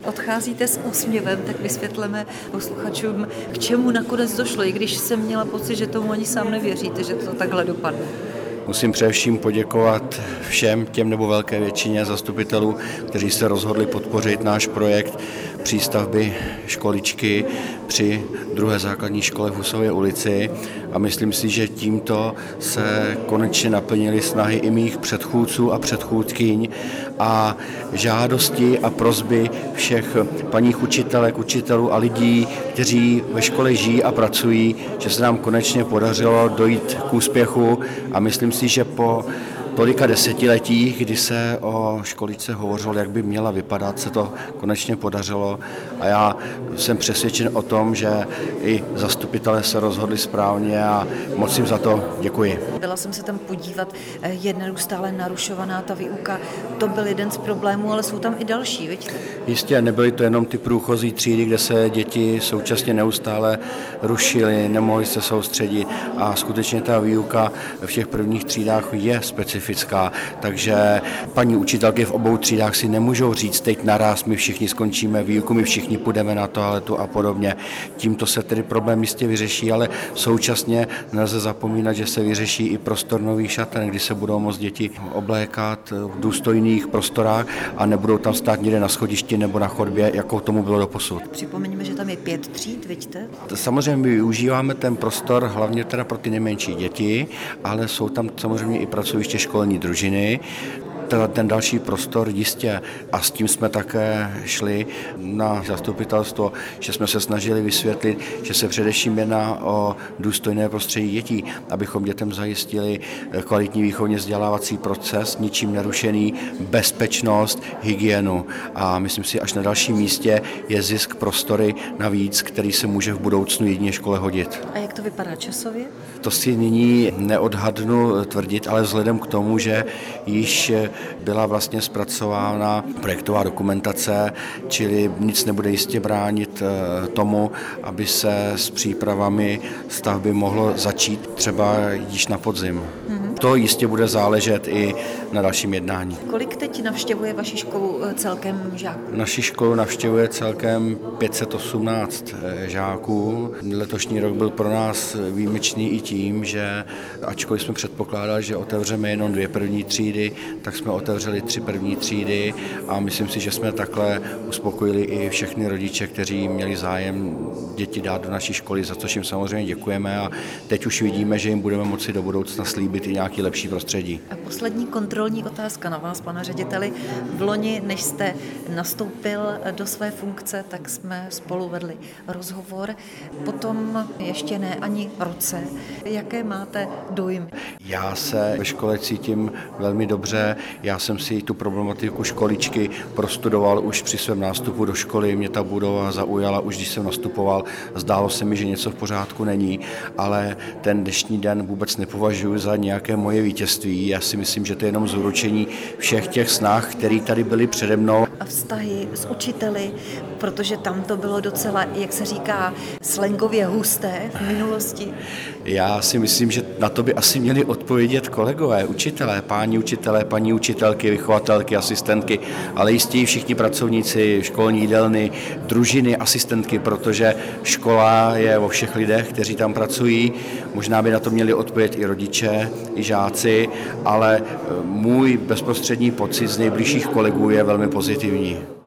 Odcházíte s úsměvem, tak vysvětleme posluchačům, k čemu nakonec došlo, i když jsem měla pocit, že tomu ani sám nevěříte, že to takhle dopadne. Musím především poděkovat všem těm nebo velké většině zastupitelů, kteří se rozhodli podpořit náš projekt přístavby školičky při druhé základní škole v Husově ulici a myslím si, že tímto se konečně naplnily snahy i mých předchůdců a předchůdkyň a žádosti a prosby všech paních učitelek, učitelů a lidí, kteří ve škole žijí a pracují, že se nám konečně podařilo dojít k úspěchu a myslím si, že po tolika desetiletích, kdy se o školičce hovořilo, jak by měla vypadat, se to konečně podařilo a já jsem přesvědčen o tom, že i zastupitelé se rozhodli správně a moc jim za to děkuji. Byla jsem se tam podívat, je neustále narušovaná ta výuka, to byl jeden z problémů, ale jsou tam i další, viď? Jistě, nebyly to jenom ty průchozí třídy, kde se děti současně neustále rušily, nemohly se soustředit a skutečně ta výuka v těch prvních třídách je specifická, takže paní učitelky v obou třídách si nemůžou říct teď naraz, my všichni skončíme výuku, my všichni půjdeme na toaletu a podobně. Tímto se tedy problém jistě vyřeší, ale současně nelze zapomínat, že se vyřeší i prostor nových šaten, kdy se budou moct děti oblékat v důstojných prostorách a nebudou tam stát někde na schodišti nebo na chodbě, jako tomu bylo doposud. Připomeňme, že tam je 5 tříd, vidíte? Samozřejmě my využíváme ten prostor hlavně teda pro ty nejmenší děti, ale jsou tam samozřejmě i pracoviště školní družiny. Ten další prostor jistě a s tím jsme také šli na zastupitelstvo, že jsme se snažili vysvětlit, že se především jedná o důstojné prostředí dětí, abychom dětem zajistili kvalitní výchovně vzdělávací proces, ničím nerušený, bezpečnost, hygienu a myslím si, až na dalším místě je zisk prostory navíc, který se může v budoucnu jedině škole hodit. A jak to vypadá časově? To si nyní neodhadnu tvrdit, ale vzhledem k tomu, že již byla vlastně zpracována projektová dokumentace, čili nic nebude jistě bránit tomu, aby se s přípravami stavby mohlo začít třeba již na podzim. To jistě bude záležet i na dalším jednání. Kolik teď navštěvuje vaši školu celkem žáků? Naši školu navštěvuje celkem 518 žáků. Letošní rok byl pro nás výjimečný i tím, že ačkoliv jsme předpokládali, že otevřeme jenom 2 první třídy, tak jsme otevřeli 3 první třídy a myslím si, že jsme takhle uspokojili i všechny rodiče, kteří měli zájem děti dát do naší školy, za což jim samozřejmě děkujeme a teď už vidíme, že jim budeme moci do budoucna slíbit i nějaký lepší prostředí. A poslední kontrolní otázka na vás, pane řediteli. V loni, než jste nastoupil do své funkce, tak jsme spolu vedli rozhovor. Potom ještě ne ani roce. Jaké máte dojmy? Já se ve škole cítím velmi dobře. Já jsem si tu problematiku školičky prostudoval už při svém nástupu do školy. Mě ta budova zaujala už, když jsem nastupoval. Zdálo se mi, že něco v pořádku není, ale ten dnešní den vůbec nepovažuji za nějaké moje vítězství. Já si myslím, že to je jenom zúročení všech těch snah, které tady byly přede mnou. A vztahy s učiteli, protože tam to bylo docela, jak se říká, slangově husté v minulosti. Já si myslím, že na to by asi měli odpovědět kolegové, učitelé, paní učitelky, vychovatelky, asistentky, ale jistě i všichni pracovníci, školní jídelny, družiny, asistentky, protože škola je o všech lidech, kteří tam pracují. Možná by na to měli odpovědět i rodiče, i žáci, ale můj bezprostřední pocit z nejbližších kolegů je velmi pozitivní.